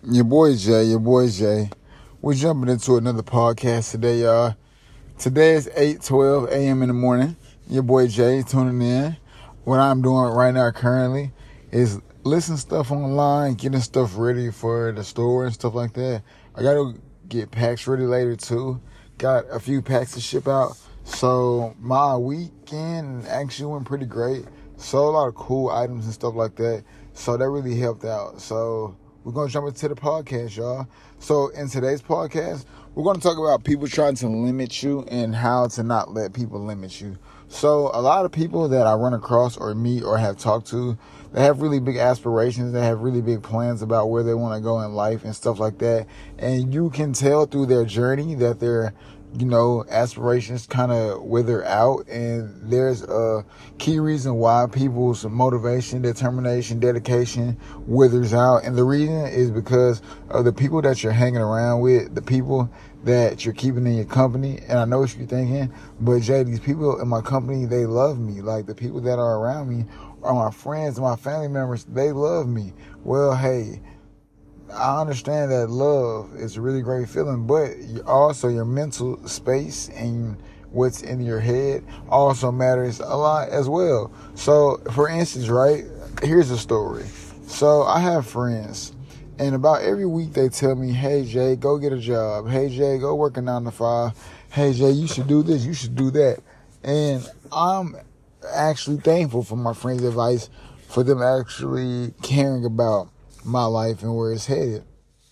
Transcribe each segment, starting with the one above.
Your boy Jay. We're jumping into another podcast today, y'all. Today is 8:12 a.m. in the morning. Your boy Jay tuning in. What I'm doing right now currently is listening stuff online, getting stuff ready for the store and stuff like that. I got to get packs ready later too. Got a few packs to ship out. So my weekend actually went pretty great. Saw a lot of cool items and stuff like that. So that really helped out. So we're going to jump into the podcast, y'all. So in today's podcast, we're going to talk about people trying to limit you and how to not let people limit you. So a lot of people that I run across or meet or have talked to, they have really big aspirations. They have really big plans about where they want to go in life and stuff like that. And you can tell through their journey that their aspirations kind of wither out, and there's a key reason why people's motivation, determination, dedication withers out. And the reason is because of the people that you're hanging around with, the people that you're keeping in your company. And I know what you're thinking, but Jay, these people in my company, they love me. Like, the people that are around me are my friends, my family members, they love me. Well, hey, I understand that love is a really great feeling, but also your mental space and what's in your head also matters a lot as well. So, for instance, right, here's a story. So, I have friends, and about every week they tell me, hey, Jay, go get a job. Hey, Jay, go work a 9 to 5. Hey, Jay, you should do this, you should do that. And I'm actually thankful for my friends' advice, for them actually caring about my life and where it's headed.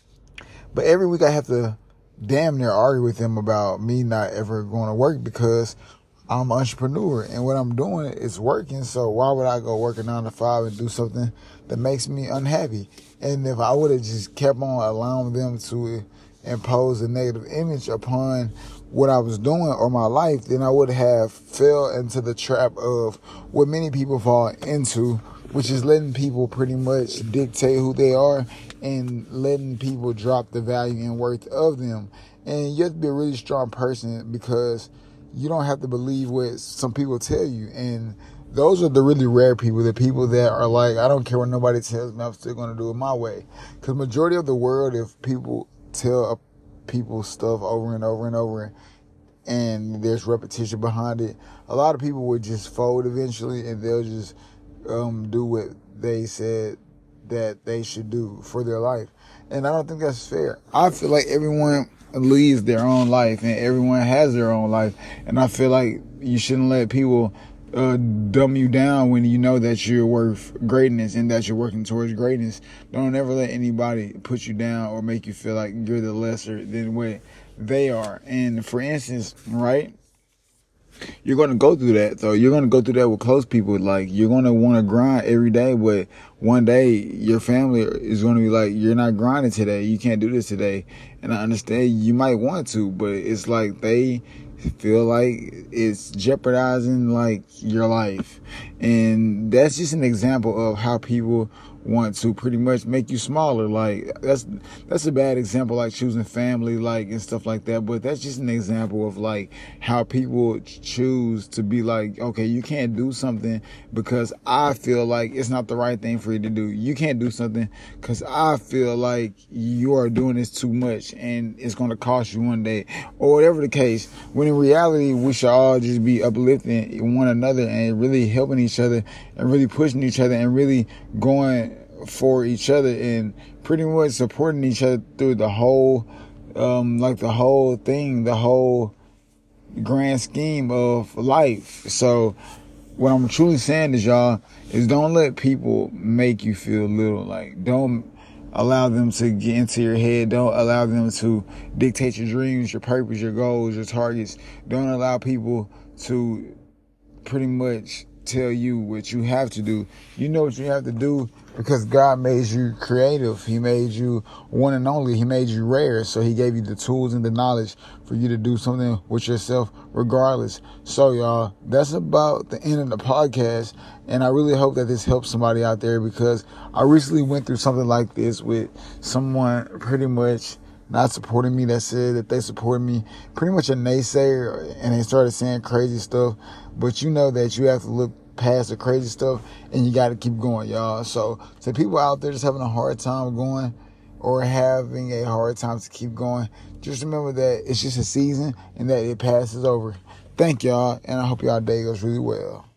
But every week I have to damn near argue with them about me not ever going to work, because I'm an entrepreneur and what I'm doing is working. So why would I go work a 9 to 5 and do something that makes me unhappy? And if I would have just kept on allowing them to impose a negative image upon what I was doing or my life, then I would have fell into the trap of what many people fall into, which is letting people pretty much dictate who they are and letting people drop the value and worth of them. And you have to be a really strong person, because you don't have to believe what some people tell you. And those are the really rare people, the people that are like, I don't care what nobody tells me, I'm still going to do it my way. Because majority of the world, if people tell people stuff over and over and over, and there's repetition behind it, a lot of people would just fold eventually, and they'll just do what they said that they should do for their life. And I don't think that's fair. I feel like everyone leads their own life and everyone has their own life. And I feel like you shouldn't let people dumb you down when you know that you're worth greatness and that you're working towards greatness. Don't ever let anybody put you down or make you feel like you're the lesser than what they are. And for instance, right, you're going to go through that, though. You're going to go through that with close people. Like, you're going to want to grind every day, but one day your family is going to be like, you're not grinding today. You can't do this today. And I understand you might want to, but it's like they feel like it's jeopardizing, like, your life. And that's just an example of how people want to pretty much make you smaller. Like, that's a bad example, like choosing family, like, and stuff like that. But that's just an example of like how people choose to be like, okay, you can't do something because I feel like it's not the right thing for you to do. You can't do something because I feel like you are doing this too much and it's going to cost you one day, or whatever the case. When in reality, we should all just be uplifting one another and really helping each other and really pushing each other and really going for each other and pretty much supporting each other through the whole the whole thing, the whole grand scheme of life. So what I'm truly saying is, y'all, is don't let people make you feel little. Like, don't allow them to get into your head. Don't allow them to dictate your dreams, your purpose, your goals, your targets. Don't allow people to pretty much tell you what you have to do. You know what you have to do because God made you creative. He made you one and only. He made you rare. So he gave you the tools and the knowledge for you to do something with yourself regardless. So, y'all, that's about the end of the podcast. And I really hope that this helps somebody out there, because I recently went through something like this with someone pretty much not supporting me, that said that they supported me, pretty much a naysayer, and they started saying crazy stuff. But you know that you have to look past the crazy stuff and you got to keep going, y'all. So to people out there just having a hard time going, or having a hard time to keep going, just remember that it's just a season and that it passes over. Thank y'all, and I hope y'all day goes really well.